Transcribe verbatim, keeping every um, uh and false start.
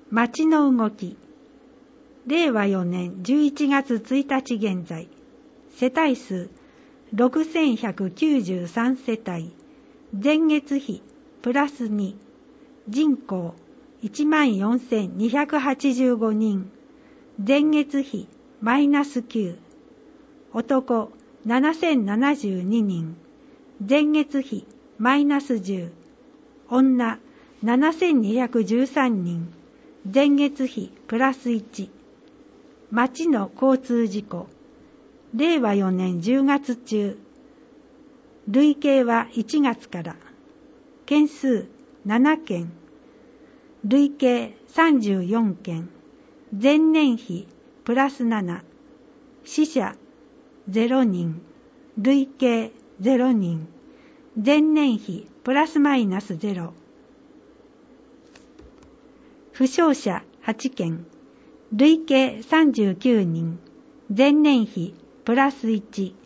町の動き。れいわよねんじゅういちがつついたち現在、世帯数ろくせんひゃくきゅうじゅうさんせたい、前月比プラスに、人口いちまんよんせんにひゃくはちじゅうごにん、前月比マイナスきゅう、男ななせんななじゅうににん、前月比マイナスじゅう、女ななせんにひゃくじゅうさんにん、前月比プラスいち。町の交通事故。れいわよねんじゅうがつ中。累計はいちがつから。件数ななけん。累計さんじゅうよんけん。前年比プラスなな。死者ゼロにん。累計ゼロにん。前年比プラスマイナスゼロ。負傷者はちけん。累計さんじゅうきゅうにん。前年比プラスいち。